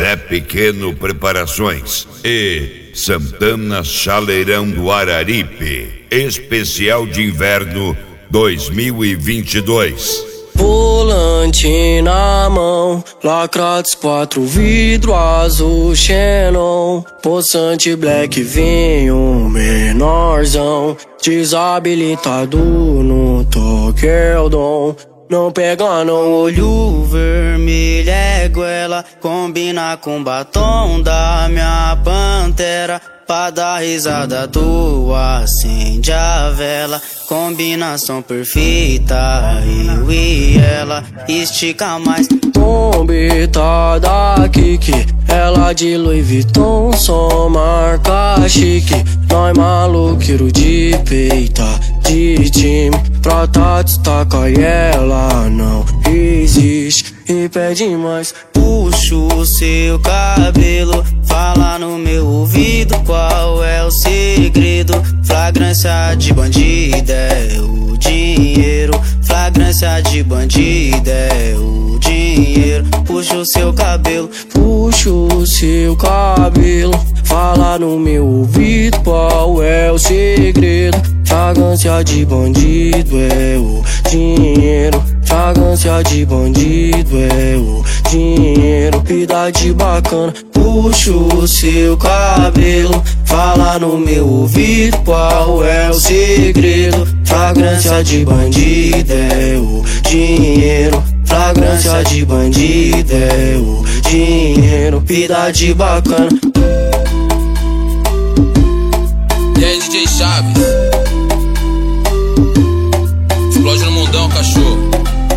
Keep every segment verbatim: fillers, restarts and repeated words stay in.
Zé Pequeno Preparações e Santana Chaleirão do Araripe, especial de inverno dois mil e vinte e dois. Volante na mão, lacrados quatro vidro azul Xenon, poçante black vinho menorzão, desabilitado no toque é o dom. Não pega não, olho vermelho é goela, combina com batom da minha pantera. Pra dar risada tua, acende a vela, combinação perfeita, eu e ela, estica mais. Bombita da Kiki, ela de Louis Vuitton, só marca chique. Nós maluqueiro de peita, de time, pra tá destaca e ela não existe. E pede mais, puxa o seu cabelo, fala no meu ouvido qual é o segredo. Flagrância de bandida é o dinheiro, flagrância de bandida é o dinheiro. Puxa o seu cabelo, puxa o seu cabelo, fala no meu ouvido qual é o segredo. Flagrância de bandido é o dinheiro, flagrância de bandido é o dinheiro. Idade bacana, puxa o seu cabelo, fala no meu ouvido qual é o segredo. Flagrância de bandido é o dinheiro, flagrância de bandido é o dinheiro. Idade bacana. E aí, D J Chaves? Explode no mundão, cachorro.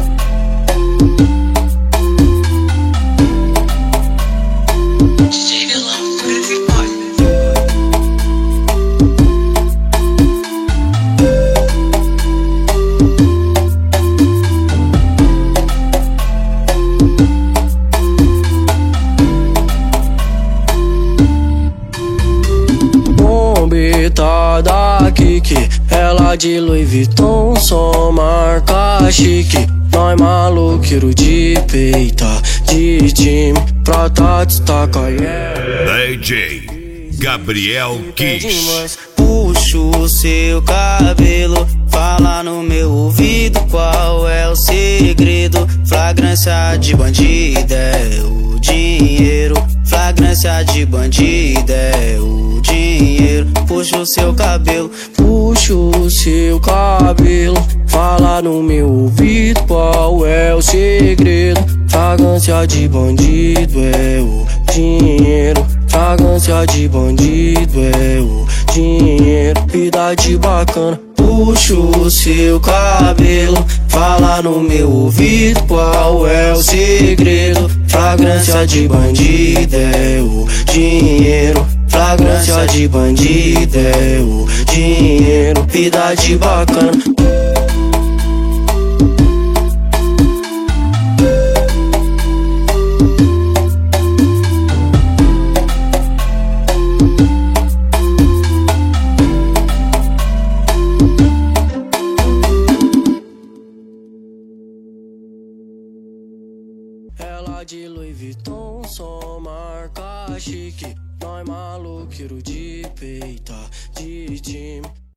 Bombita da Kiki, ela de Louis Vuitton, só marca chique. Nós maluqueiro de peita, de time, pra tá destaca e ela. D J Gabriel Kiss. Puxa o seu cabelo, fala no meu ouvido qual é o segredo. Flagrância de bandida é o dinheiro, flagrância de bandida é o dinheiro. Puxa o seu cabelo, puxa o seu cabelo, fala no meu ouvido qual é o segredo. Flagrância de bandido é o dinheiro, flagrância de bandido é o dinheiro. Idade bacana, puxa o seu cabelo, fala no meu ouvido qual é o segredo. Flagrância de bandido é o dinheiro, flagrância de bandido é o dinheiro. Idade bacana. Ela de Louis Vuitton, só marca chique. Nós maluqueiro de peita, de time.